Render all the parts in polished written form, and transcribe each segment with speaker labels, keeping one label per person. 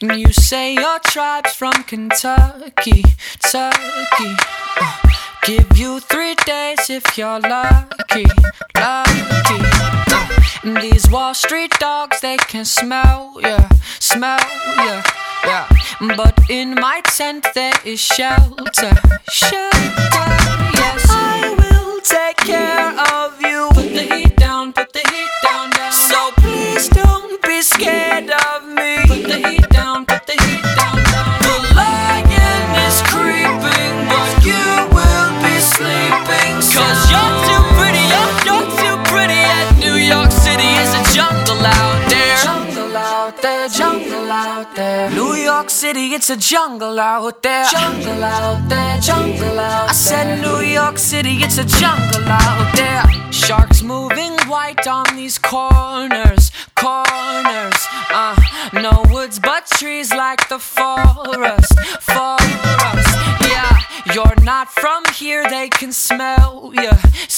Speaker 1: You say your tribe's from Kentucky, Turkey. Give you 3 days if you're lucky, lucky. These Wall Street dogs, they can smell ya, yeah. But in my tent there is shelter, shelter, yes. I will take care of you. Put the heat down, put the heat down, down. So please don't be scared of me. Put the heat down, put the heat down, down. The lion is creeping, but you will be sleeping. Cause you're too pretty, you're too pretty. And New York City is a jungle out there. Jungle out there, jungle out there. New York City, it's a jungle out there. Jungle out there, jungle out there. I said New York City, it's a jungle out there. Sharks moving white on these corners, corners. No woods but trees like the forest, forest. Yeah, you're not from here, they can smell ya,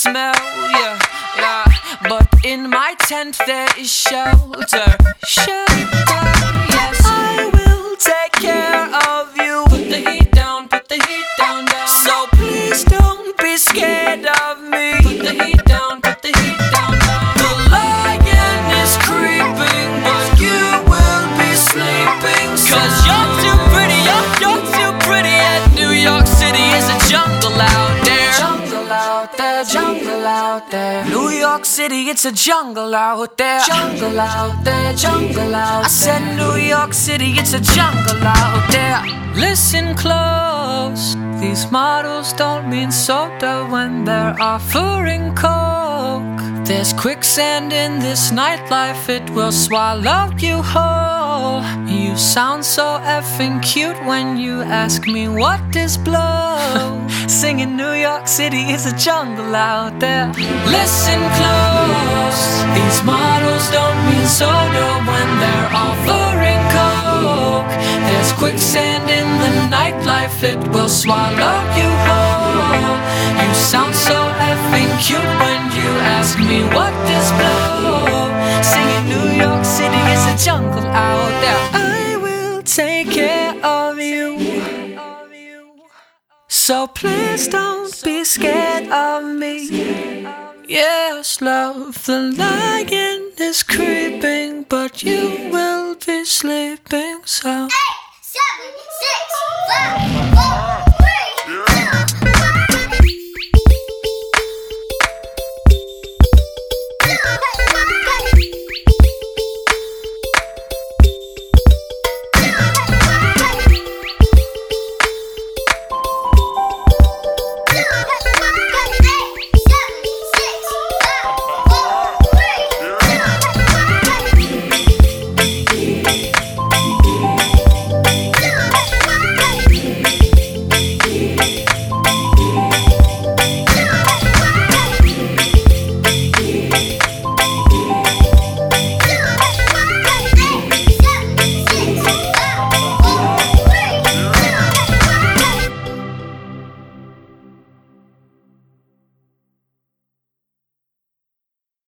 Speaker 1: yeah. But in my tent there is shelter, shelter, yes. I will take care of you. Put the heat down, put the heat down, down. So please don't be scared of me. Put the heat down, put the heat down, down. The lion is creeping, but you will be sleeping. Cause you're too pretty, you're too pretty. And New York City is a jungle out there. Jungle out there, jungle out there. New York City, it's a jungle out there. Jungle out there, jungle out there. I said New York City, it's a jungle out there. Listen close, these models don't mean soda when they're offering coke. There's quicksand in this nightlife, it will swallow you whole. You sound so effing cute when you ask me what is blow. Singing New York City is a jungle out there. Listen close, these models don't mean soda when they're offering coke. There's quicksand in the nightlife, it will swallow you whole. You sound so effing cute when you ask me what is blow. Singing New York City is a jungle out there. I will take care of you. So please don't be scared of me. Yes, love, the lion is creeping, but you will be sleeping. So
Speaker 2: 8, 7, 6, 5